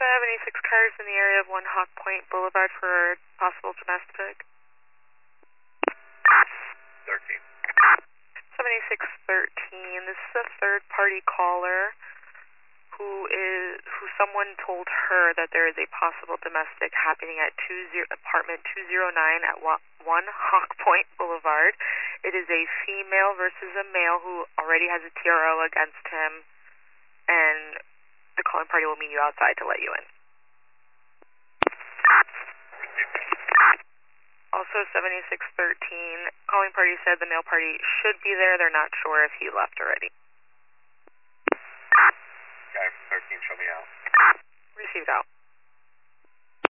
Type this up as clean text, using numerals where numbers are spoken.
76 cars in the area of 1 Hawk Point Boulevard for possible domestic. 13. 7613. This is a third-party caller who someone told her that there is a possible domestic happening at apartment 209 at 1 Hawk Point Boulevard. It is a female versus a male who already has a TRO against him, and the calling party will meet you outside to let you in. Also 7613, calling party said the male party should be there. They're not sure if he left already. Guy from 13, show me out. Received out.